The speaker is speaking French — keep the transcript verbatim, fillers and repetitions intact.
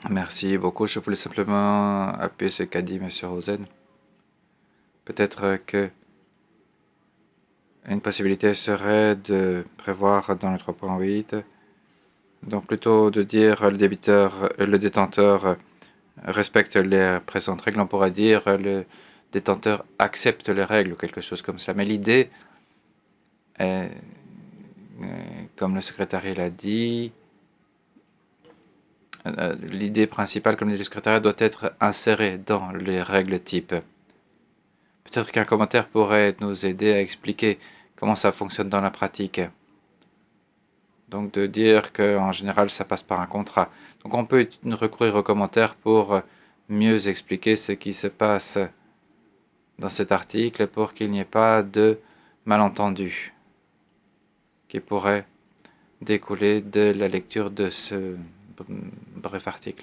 Merci beaucoup. Je voulais simplement appuyer ce qu'a dit M. Rosen. Peut-être que une possibilité serait de prévoir dans le trois point huit, donc plutôt de dire le débiteur, le détenteur respecte les présentes règles, on pourrait dire le détenteur accepte les règles ou quelque chose comme ça. Mais l'idée est, comme le secrétariat l'a dit, l'idée principale, comme dit le secrétariat, doit être insérée dans les règles types. Peut-être qu'un commentaire pourrait nous aider à expliquer comment ça fonctionne dans la pratique. Donc de dire qu'en général, ça passe par un contrat. Donc on peut recourir aux commentaires pour mieux expliquer ce qui se passe dans cet article pour qu'il n'y ait pas de malentendu qui pourrait découler de la lecture de ce bref article.